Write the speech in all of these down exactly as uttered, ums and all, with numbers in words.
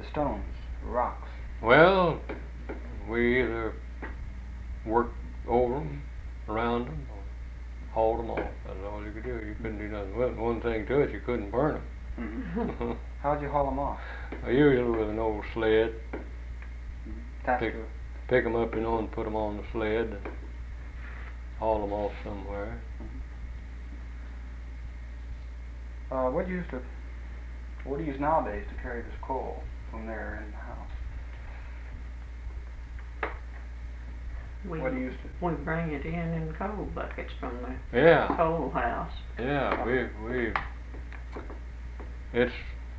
stones, rocks? Well, we either worked over them, around them, or hauled them off. That's all you could do. You couldn't do nothing with them. One thing to it, you couldn't burn them. Mm-hmm. How'd you haul them off? Usually with an old sled. Attached Pick, to it. pick them up, you know, and put them on the sled and haul them off somewhere. Mm-hmm. Uh, what do you use to, what do you use nowadays to carry this coal from there in the house? We, what do you use to? we bring it in in coal buckets from the Yeah. coal house. Yeah, we we it's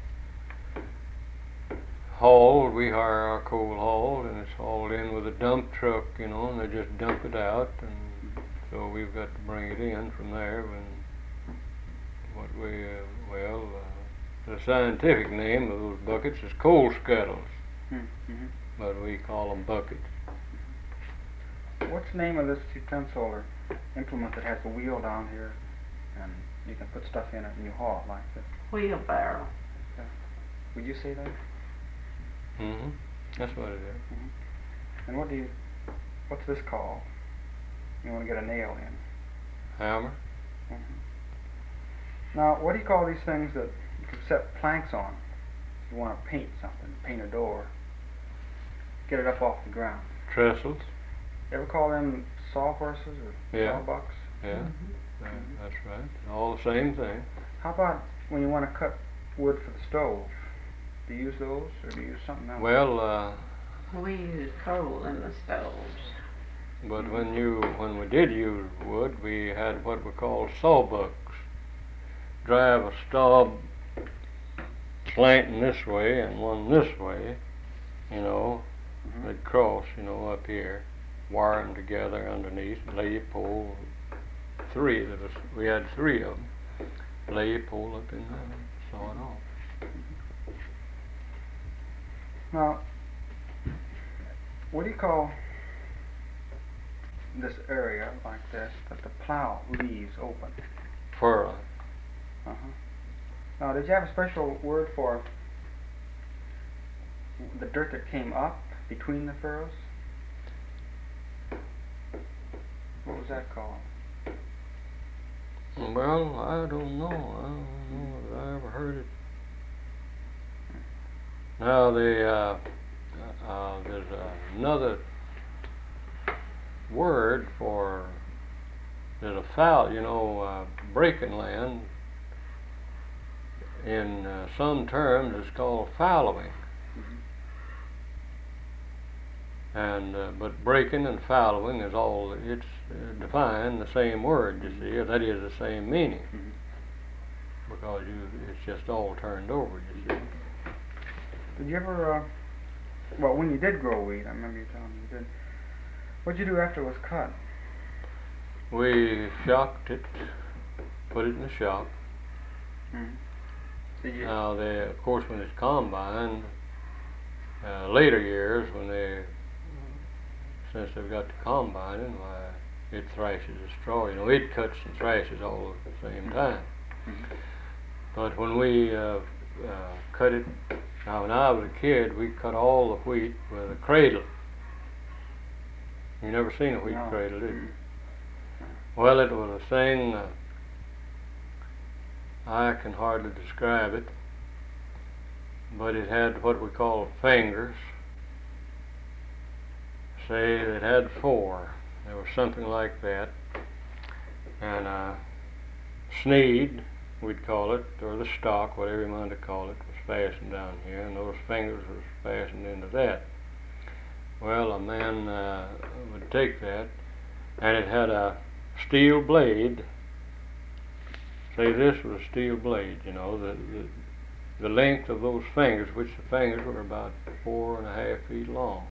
hauled. We hire our coal hauled, and it's hauled in with a dump truck, you know, and they just dump it out, and so we've got to bring it in from there. When what we uh, well, uh, the scientific name of those buckets is coal scuttles, Mm-hmm. but we call them buckets. What's the name of this utensil or implement that has the wheel down here, and you can put stuff in it and you haul it like this? Wheelbarrow. Would you say that? Mm-hmm. That's what it is. Mm-hmm. And what do you, what's this called? You want to get a nail in. Hammer. Mm-hmm. Now, what do you call these things that you can set planks on? If you want to paint something, paint a door, get it up off the ground. Trestles. You ever call them sawhorses or Yeah. sawbucks? Yeah. Mm-hmm. Uh, that's right. All the same thing. How about when you want to cut wood for the stove? Do you use those, or do you use something else? Well, uh, We use coal in the stoves. but when you when we did use wood, we had what we call sawbucks. Drive a stub slanting this way and one this way, you know. Mm-hmm. They'd cross, you know, up here, wire them together underneath, lay a pole. Three, there was, we had three of them. Lay a pole up in there, saw it off. Now, what do you call this area like this that the plow leaves open? Furrow. Uh-huh. Now, did you have a special word for the dirt that came up between the furrows? What was that called? Well, I don't know. I don't know if I ever heard it. Now, the uh, uh, there's another word for there's a foul, you know, uh, breaking land. In uh, some terms, it's called fallowing. And uh, but breaking and fallowing is all it's uh, defined the same word. You see, that is the same meaning Mm-hmm. because you it's just all turned over. You see. Did you ever, uh, well, when you did grow wheat, I remember you telling me you did, what'd you do after it was cut? We shocked it, put it in the shock. Mm-hmm. Did you? Now, they, of course, when it's combined, uh, later years when they, since they've got the combining, why it thrashes the straw. You know, it cuts and thrashes all at the same time. Mm-hmm. But when we uh, uh, cut it, now when I was a kid, we cut all the wheat with a cradle. You never seen a wheat No. cradle, did you? Mm-hmm. Well, it was a thing, uh, I can hardly describe it, but it had what we call fingers. Say it had four. There was something like that. And a sneed, we'd call it, or the stock, whatever you wanted to call it, was fastened down here, and those fingers was fastened into that. Well, a man uh, would take that, and it had a steel blade. Say this was a steel blade, you know, the, the the length of those fingers, which the fingers were about four and a half feet long.